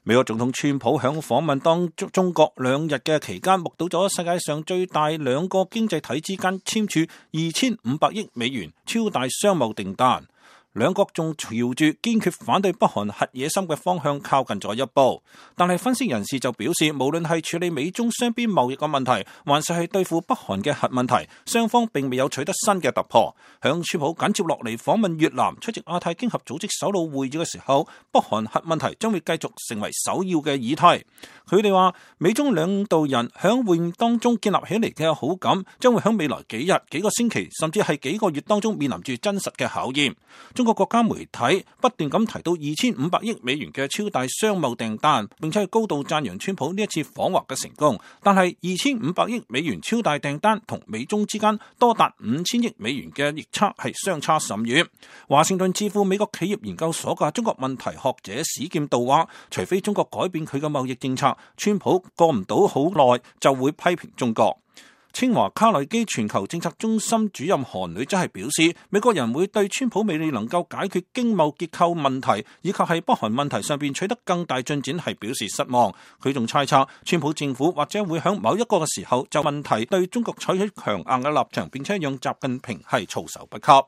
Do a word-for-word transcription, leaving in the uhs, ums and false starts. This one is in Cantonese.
美國總統川普響訪問當中國兩日嘅期間，目睹咗世界上最大兩個經濟體之間簽署二千五百億美元超大商貿訂單。兩國仲朝住堅決反對北韓核野心嘅方向靠近咗一步，但係分析人士就表示，無論係處理美中雙邊貿易嘅問題，還是係對付北韓嘅核問題，雙方並未有取得新嘅突破。響川普緊接落嚟訪問越南，出席亞太經合組織首腦會議嘅時候，北韓核問題將會繼續成為首要嘅議題。佢哋話，美中兩導人響會面當中建立起嚟嘅好感，將會響未來幾日、幾個星期，甚至係幾個月當中面臨住真實嘅考驗。中國國家媒體不斷咁提到二千五百億美元嘅超大商貿訂單，並且係高度讚揚川普呢一次訪華嘅成功。但係二千五百億美元超大訂單同美中之間多達五千億美元嘅逆差係相差甚遠。華盛頓智庫美國企業研究所嘅中國問題學者史劍道話，除非中國改變佢嘅貿易政策，川普過唔到好耐就會批評中國。清華卡內基全球政策中心主任韓女則係表示，美國人會對川普未能夠解決經貿結構問題以及係北韓問題上邊取得更大進展係表示失望。佢仲猜測，川普政府或者會喺某一個嘅時候就問題對中國採取強硬嘅立場，並且讓習近平係措手不及。